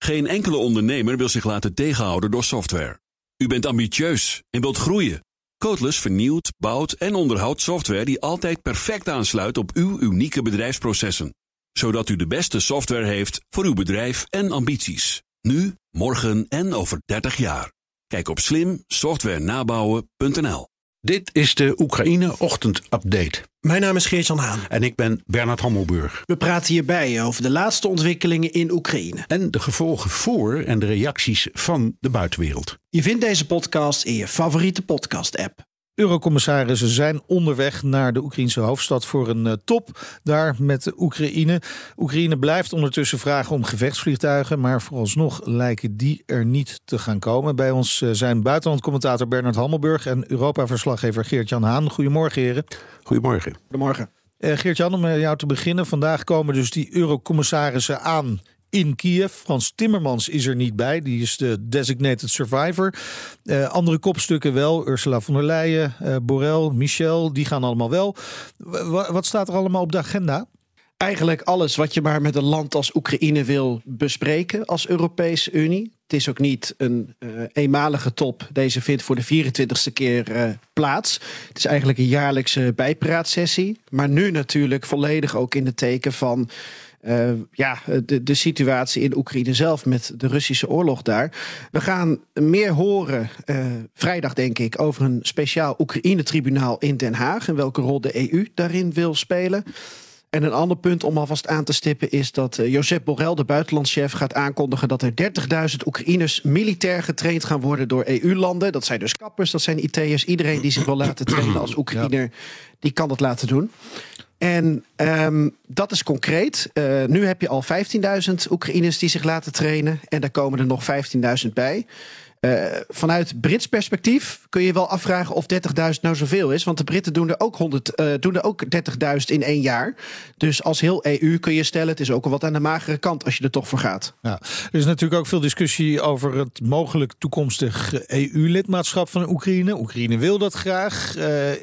Geen enkele ondernemer wil zich laten tegenhouden door software. U bent ambitieus en wilt groeien. Codeless vernieuwt, bouwt en onderhoudt software die altijd perfect aansluit op uw unieke bedrijfsprocessen. Zodat u de beste software heeft voor uw bedrijf en ambities. Nu, morgen en over 30 jaar. Kijk op slimsoftwarenabouwen.nl. Dit is de Oekraïne Ochtend Update. Mijn naam is Geert-Jan Haan. En ik ben Bernard Hammelburg. We praten hierbij over de laatste ontwikkelingen in Oekraïne. En de gevolgen voor en de reacties van de buitenwereld. Je vindt deze podcast in je favoriete podcast-app. Eurocommissarissen zijn onderweg naar de Oekraïnse hoofdstad voor een top daar met de Oekraïne. Oekraïne blijft ondertussen vragen om gevechtsvliegtuigen, maar vooralsnog lijken die er niet te gaan komen. Bij ons zijn buitenlandcommentator Bernard Hammelburg en Europa-verslaggever Geert-Jan Haan. Goedemorgen, heren. Goedemorgen. Goedemorgen. Geert-Jan, om met jou te beginnen. Vandaag komen dus die Eurocommissarissen aan in Kiev. Frans Timmermans is er niet bij. Die is de designated survivor. Andere kopstukken wel. Ursula von der Leyen, Borrell, Michel. Die gaan allemaal wel. Wat staat er allemaal op de agenda? Eigenlijk alles wat je maar met een land als Oekraïne wil bespreken als Europese Unie. Het is ook niet een eenmalige top. Deze vindt voor de 24e keer plaats. Het is eigenlijk een jaarlijkse bijpraatsessie. Maar nu natuurlijk volledig ook in het teken van de situatie in Oekraïne zelf met de Russische oorlog daar. We gaan meer horen vrijdag, denk ik, over een speciaal Oekraïne-tribunaal in Den Haag en welke rol de EU daarin wil spelen. En een ander punt om alvast aan te stippen is dat Josep Borrell, de buitenlandschef, gaat aankondigen dat er 30.000 Oekraïners militair getraind gaan worden door EU-landen. Dat zijn dus kappers, dat zijn IT'ers. Iedereen die zich wil laten trainen als Oekraïner, die kan dat laten doen. En dat is concreet. Nu heb je al 15.000 Oekraïners die zich laten trainen. En daar komen er nog 15.000 bij. Vanuit Brits perspectief kun je wel afvragen of 30.000 nou zoveel is. Want de Britten doen er ook 30.000 in 1 jaar. Dus als heel EU kun je stellen, het is ook al wat aan de magere kant als je er toch voor gaat. Ja, er is natuurlijk ook veel discussie over het mogelijk toekomstig EU-lidmaatschap van Oekraïne. Oekraïne wil dat graag.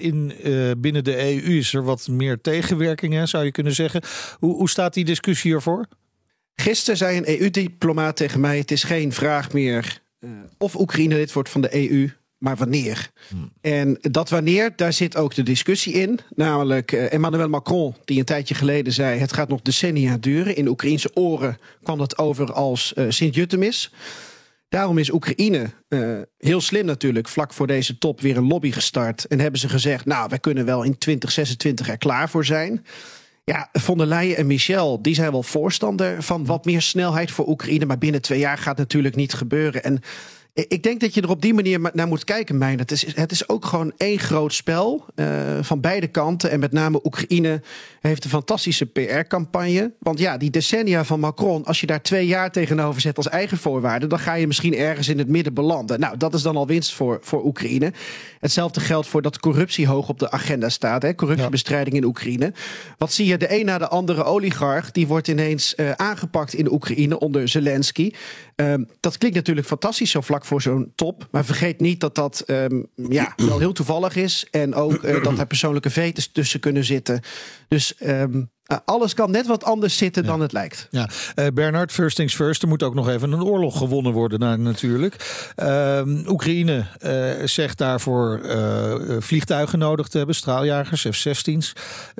Binnen de EU is er wat meer tegenwerking, zou je kunnen zeggen. Hoe staat die discussie ervoor? Gisteren zei een EU-diplomaat tegen mij, het is geen vraag meer of Oekraïne lid wordt van de EU, maar wanneer. En dat wanneer, daar zit ook de discussie in. Namelijk Emmanuel Macron, die een tijdje geleden zei, het gaat nog decennia duren. In Oekraïense oren kwam dat over als Sint-Jutemis. Daarom is Oekraïne heel slim natuurlijk vlak voor deze top weer een lobby gestart. En hebben ze gezegd, nou, wij kunnen wel in 2026 er klaar voor zijn. Ja, von der Leyen en Michel, die zijn wel voorstander van wat meer snelheid voor Oekraïne. Maar binnen 2 jaar gaat natuurlijk niet gebeuren. En ik denk dat je er op die manier naar moet kijken, Mijn. Het is ook gewoon één groot spel van beide kanten. En met name Oekraïne heeft een fantastische PR-campagne. Want ja, die decennia van Macron, als je daar 2 jaar tegenover zet als eigen voorwaarde, dan ga je misschien ergens in het midden belanden. Nou, dat is dan al winst voor Oekraïne. Hetzelfde geldt voor dat corruptie hoog op de agenda staat. Hè? Corruptiebestrijding in Oekraïne. Wat zie je? De een na de andere oligarch, die wordt ineens aangepakt in de Oekraïne onder Zelensky. Dat klinkt natuurlijk fantastisch zo vlak voor zo'n top. Maar vergeet niet dat dat wel heel toevallig is. En ook dat er persoonlijke vetes tussen kunnen zitten. Dus alles kan net wat anders zitten dan het lijkt. Ja, Bernard, first things first. Er moet ook nog even een oorlog gewonnen worden natuurlijk. Oekraïne zegt daarvoor vliegtuigen nodig te hebben. Straaljagers, F-16's.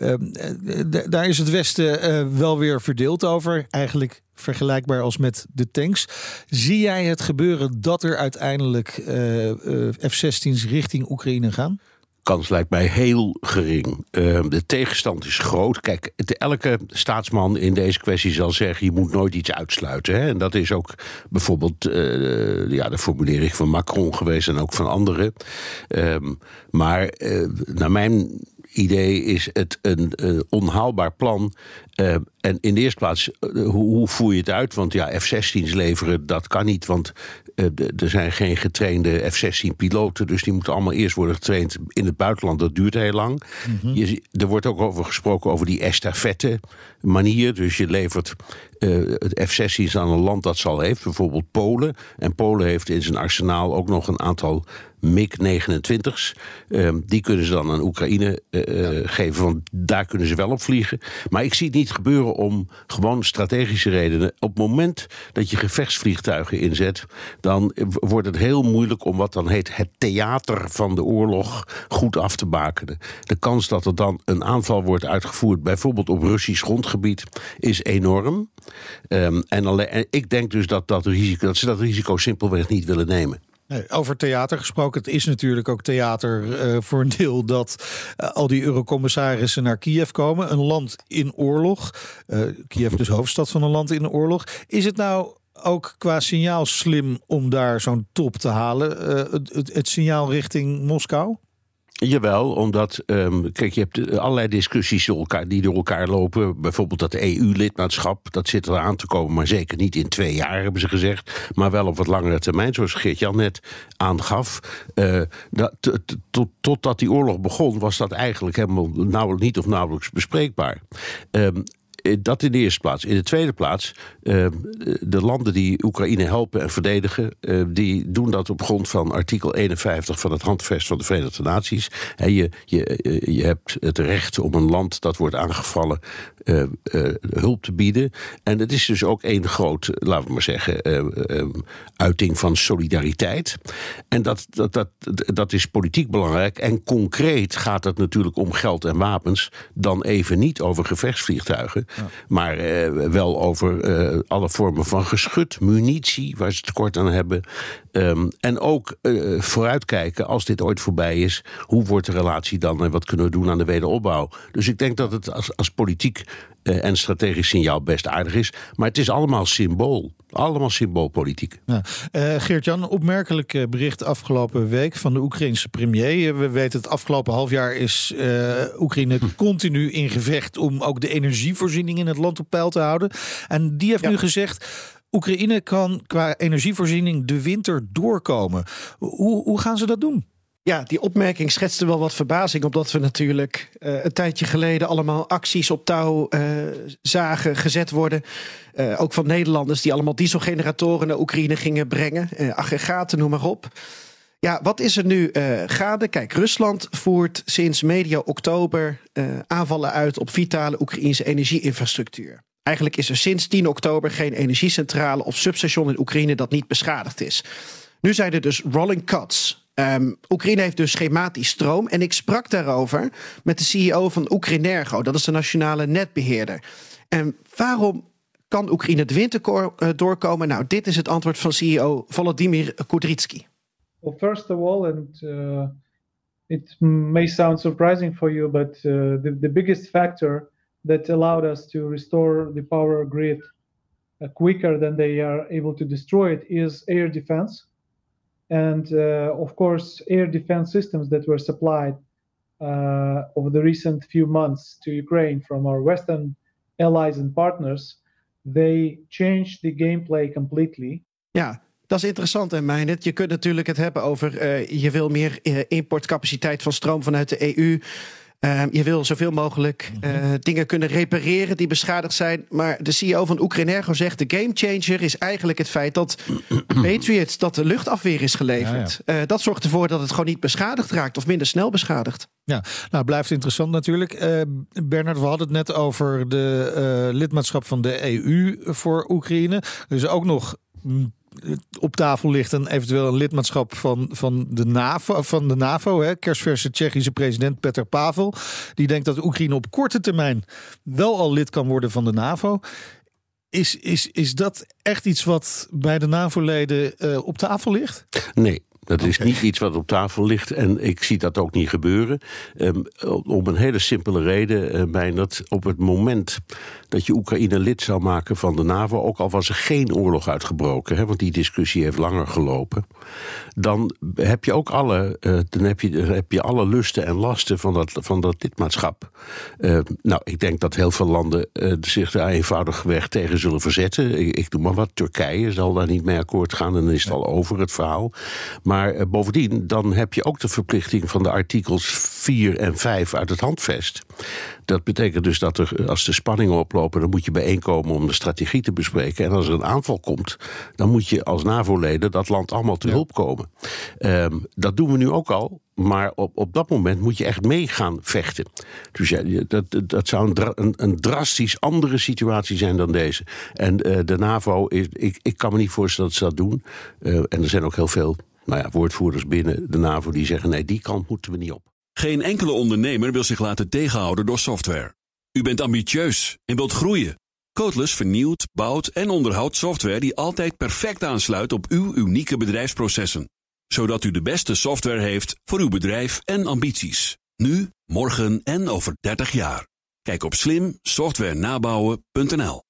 Daar is het Westen wel weer verdeeld over. Eigenlijk vergelijkbaar als met de tanks. Zie jij het gebeuren dat er uiteindelijk F-16's richting Oekraïne gaan? Kans lijkt mij heel gering. De tegenstand is groot. Kijk, elke staatsman in deze kwestie zal zeggen, je moet nooit iets uitsluiten. Hè? En dat is ook bijvoorbeeld de formulering van Macron geweest en ook van anderen. Maar naar mijn idee is het een onhaalbaar plan. En in de eerste plaats, hoe voer je het uit? Want ja, F-16's leveren, dat kan niet. Want er zijn geen getrainde F-16-piloten. Dus die moeten allemaal eerst worden getraind in het buitenland. Dat duurt heel lang. Mm-hmm. Er wordt ook over gesproken over die estafette manier. Dus je levert het F-16's aan een land dat ze al heeft, bijvoorbeeld Polen. En Polen heeft in zijn arsenaal ook nog een aantal MiG-29's. Die kunnen ze dan aan Oekraïne geven, want daar kunnen ze wel op vliegen. Maar ik zie het niet gebeuren om gewoon strategische redenen. Op het moment dat je gevechtsvliegtuigen inzet, dan wordt het heel moeilijk om wat dan heet het theater van de oorlog goed af te bakenen. De kans dat er dan een aanval wordt uitgevoerd, bijvoorbeeld op Russisch grondgebied, is enorm. En ik denk dus dat ze dat risico simpelweg niet willen nemen. Nee, over theater gesproken, het is natuurlijk ook theater voor een deel dat al die eurocommissarissen naar Kiev komen. Een land in oorlog. Kiev dus hoofdstad van een land in oorlog. Is het nou ook qua signaal slim om daar zo'n top te halen? Het signaal richting Moskou? Jawel, omdat kijk, je hebt allerlei discussies die door elkaar lopen. Bijvoorbeeld dat EU-lidmaatschap, dat zit er aan te komen, maar zeker niet in 2 jaar, hebben ze gezegd. Maar wel op wat langere termijn, zoals Geert-Jan net aangaf. Totdat die oorlog begon, was dat eigenlijk helemaal nauwelijks bespreekbaar. Dat in de eerste plaats. In de tweede plaats, de landen die Oekraïne helpen en verdedigen, die doen dat op grond van artikel 51 van het Handvest van de Verenigde Naties. En je hebt het recht om een land dat wordt aangevallen hulp te bieden. En het is dus ook één groot, laten we maar zeggen, uiting van solidariteit. En dat is politiek belangrijk. En concreet gaat het natuurlijk om geld en wapens, dan even niet over gevechtsvliegtuigen. Ja. Maar wel over alle vormen van geschut, munitie, waar ze tekort aan hebben. En ook vooruitkijken, als dit ooit voorbij is, hoe wordt de relatie dan en wat kunnen we doen aan de wederopbouw? Dus ik denk dat het als politiek en strategisch signaal best aardig is. Maar het is allemaal symbool. Allemaal symboolpolitiek. Ja. Geert-Jan, opmerkelijk bericht afgelopen week van de Oekraïense premier. We weten het afgelopen half jaar is Oekraïne continu in gevecht om ook de energievoorziening in het land op peil te houden. En die heeft nu gezegd, Oekraïne kan qua energievoorziening de winter doorkomen. Hoe gaan ze dat doen? Ja, die opmerking schetste wel wat verbazing, omdat we natuurlijk een tijdje geleden allemaal acties op touw zagen gezet worden. Ook van Nederlanders die allemaal dieselgeneratoren naar Oekraïne gingen brengen. Aggregaten, noem maar op. Ja, wat is er nu gaande? Kijk, Rusland voert sinds medio oktober aanvallen uit op vitale Oekraïnse energieinfrastructuur. Eigenlijk is er sinds 10 oktober geen energiecentrale of substation in Oekraïne dat niet beschadigd is. Nu zijn er dus rolling cuts. Oekraïne heeft dus schematisch stroom. En ik sprak daarover met de CEO van Oekraïnergo. Dat is de nationale netbeheerder. En waarom kan Oekraïne de winter doorkomen? Nou, dit is het antwoord van CEO Volodymyr Kudrytsky. Well, first of all, and it may sound surprising for you, but the biggest factor that allowed us to restore the power grid quicker than they are able to destroy it is air defense. And of course, air defense systems that were supplied over the recent few months to Ukraine from our Western allies and partners, they changed the gameplay completely. Ja, dat is interessant, hè, Meijnerd. Je kunt natuurlijk het hebben over je wil meer importcapaciteit van stroom vanuit de EU. Je wil zoveel mogelijk dingen kunnen repareren die beschadigd zijn. Maar de CEO van Oekraïnergo zegt, de gamechanger is eigenlijk het feit dat Patriots, dat de luchtafweer is geleverd. Ja. Dat zorgt ervoor dat het gewoon niet beschadigd raakt of minder snel beschadigd. Ja, nou blijft interessant natuurlijk. Bernard, we hadden het net over de lidmaatschap van de EU voor Oekraïne. Dus ook nog op tafel ligt en eventueel een lidmaatschap van de NAVO. Hè. Kerstverse Tsjechische president Petr Pavel. Die denkt dat Oekraïne op korte termijn wel al lid kan worden van de NAVO. Is dat echt iets wat bij de NAVO-leden op tafel ligt? Nee. Dat is niet iets wat op tafel ligt en ik zie dat ook niet gebeuren. Om een hele simpele reden, Meijnerd. Op het moment dat je Oekraïne lid zou maken van de NAVO, ook al was er geen oorlog uitgebroken, hè, want die discussie heeft langer gelopen, dan heb je ook alle lusten en lasten van dat lidmaatschap. Nou, ik denk dat heel veel landen zich daar eenvoudigweg tegen zullen verzetten. Ik doe maar wat. Turkije zal daar niet mee akkoord gaan en dan is het al over het verhaal. Maar Maar bovendien, dan heb je ook de verplichting van de artikels 4 en 5 uit het handvest. Dat betekent dus dat als de spanningen oplopen, dan moet je bijeenkomen om de strategie te bespreken. En als er een aanval komt, dan moet je als NAVO-leden dat land allemaal te hulp komen. Dat doen we nu ook al. Maar op dat moment moet je echt mee gaan vechten. Dus ja, dat zou een drastisch andere situatie zijn dan deze. En de NAVO, ik kan me niet voorstellen dat ze dat doen. En er zijn ook heel veel woordvoerders binnen de NAVO die zeggen, nee, die kant moeten we niet op. Geen enkele ondernemer wil zich laten tegenhouden door software. U bent ambitieus en wilt groeien. Codeless vernieuwt, bouwt en onderhoudt software die altijd perfect aansluit op uw unieke bedrijfsprocessen. Zodat u de beste software heeft voor uw bedrijf en ambities. Nu, morgen en over 30 jaar. Kijk op slimsoftwarenabouwen.nl.